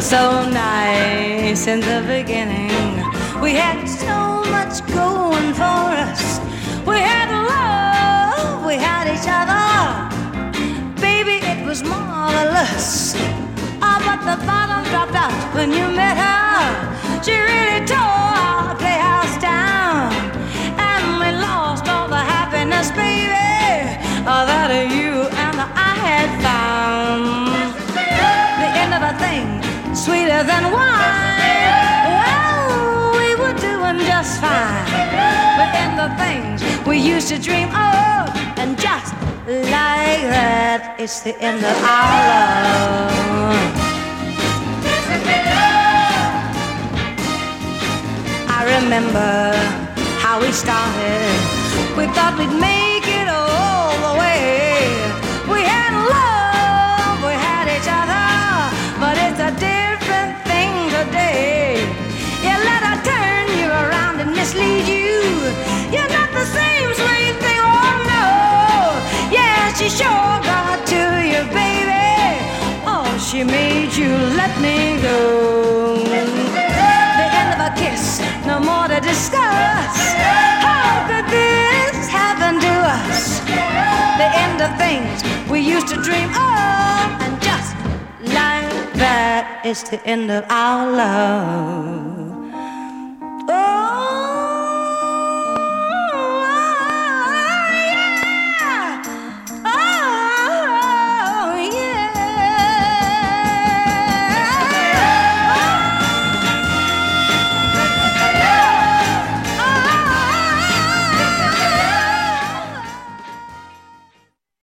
so nice in the beginning. We had so much going for us. We had love, we had each other. Baby, it was marvelous. Oh, but the bottom dropped out when you met her. She really tore our playhouse down, and we lost all the happiness, baby, that you and I had found. The end of a thing, sweeter than wine. Well, we were doing just fine. But in the things we used to dream of, and just like that, it's the end of our love. I remember how we started. We thought we'd make it all the way. We had love, we had each other, but it's a different thing today. You let her turn you around and mislead you. You're not the same sweet thing, oh no. Yeah, she sure got to you, baby. Oh, she made you let me go. The end of a kiss, no more to discuss. How could this happen to us? The end of things we used to dream of, and just like that, it's the end of our love.